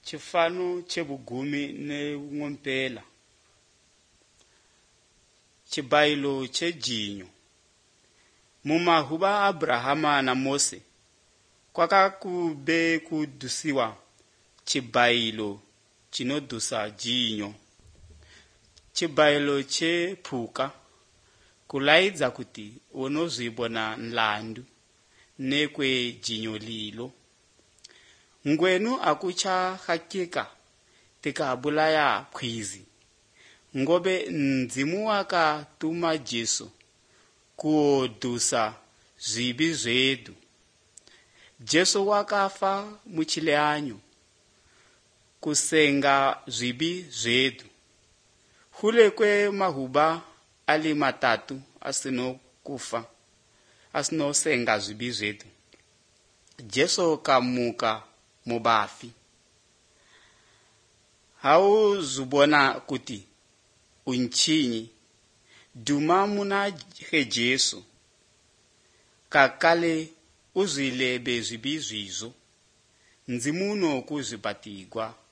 chifano chebugumi ne ngompela, chibayilo chejinyo. Mumahuba Abrahama na Mose kwakakube kudusiwa chibayilo chinodusa jinyo. Chibayilo chephuka kulaidza kuti unozibona nlandu nekwe jinyo lilo. Ngwenu akucha hakika tikabulaya khwizi ngobe ndzimu waka tuma Jesu kuodusa zibi zedu. Jesu wakafa muchileanyo kusenga zibi zedu. Hulekwe mahuba ali matatu asino kufa asino senga zibi zedu. Jesu kamuka mubafi. Hau zubona kuti unchinyi duma muna he Jesu kakale uzilebe zibi zizo nzimuno kuzibatigwa